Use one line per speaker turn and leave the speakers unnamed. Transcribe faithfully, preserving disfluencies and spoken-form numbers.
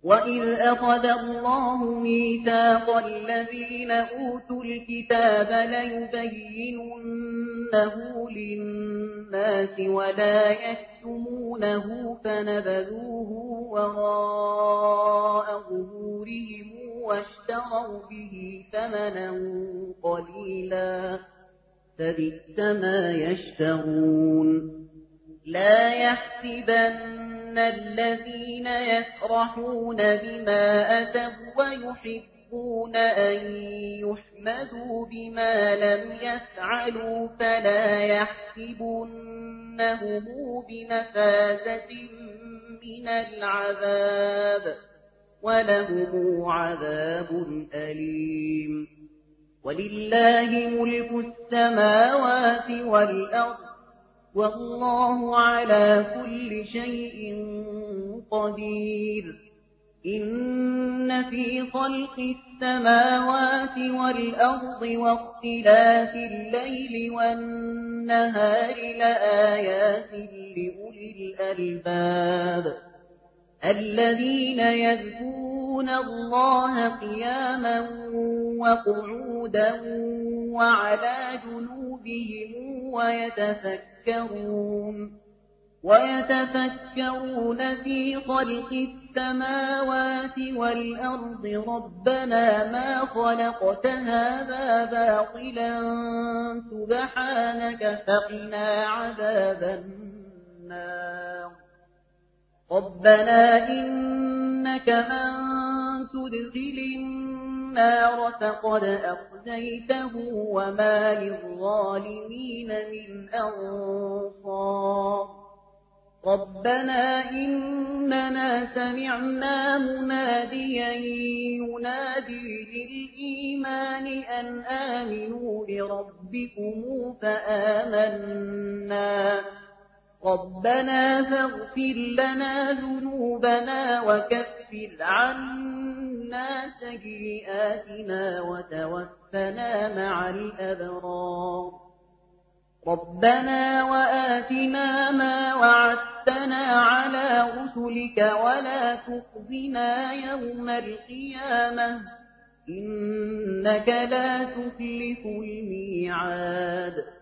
وَإِذْ أَخَذَ اللَّهُ مِيثَاقَ الَّذِينَ أُوتُوا الْكِتَابَ لَيُبَيِّنُنَّهُ لِلنَّاسِ وَلَا يَكْتُمُونَهُ فَنَبَذُوهُ وَرَاءَ ظُهُورِهِمْ وَاشْتَرَوْا بِهِ ثَمَنًا قَلِيلًا فَبِئْسَ ما يَشْتَرُونَ لا يحسبن الذين يفرحون بما أتوا ويحبون أن يحمدوا بما لم يفعلوا فلا يحسبنهم بمفازة من العذاب ولهم عذاب أليم ولله ملك السماوات والأرض والله على كل شيء قدير إن في خلق السماوات والأرض واختلاف الليل والنهار لآيات لأولي الألباب الذين يذكرون الله قياما وقعودا وعلى جنوبهم ويتفكرون ويتفكرون في خلق السماوات والأرض ربنا ما خلقت هذا باطلا سبحانك فقنا عذاب النار ربنا إنك من تدخل النار فقد أخزيته وما للظالمين من أنصار ربنا إننا سمعنا مناديا ينادي للإيمان أن آمنوا بربكم فآمنا ربنا فاغفر لنا ذنوبنا وكفر عنا سيئاتنا وتوفنا مع الأبرار ربنا وآتنا ما وعدتنا على رسلك ولا تخزنا يوم القيامة إنك لا تخلف الميعاد